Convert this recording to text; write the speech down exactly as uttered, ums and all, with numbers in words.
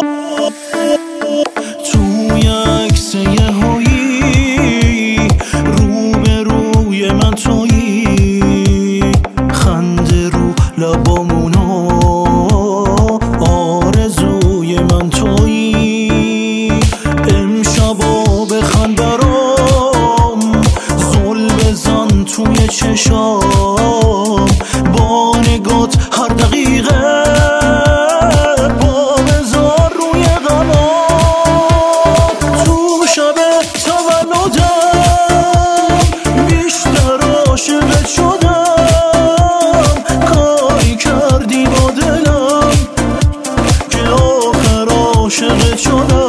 توی عکس یهویی روبروی من تویی، خنده رو لبامونو آرزوی من تویی. امشبا بخند برام، زل بزن توی چشام، با نگات هر دقیقه پا بذار روی غمام. تو شب تولدم بیشتر عاشقت شدم، کاری کردی با دلم که آخر عاشقت شدم.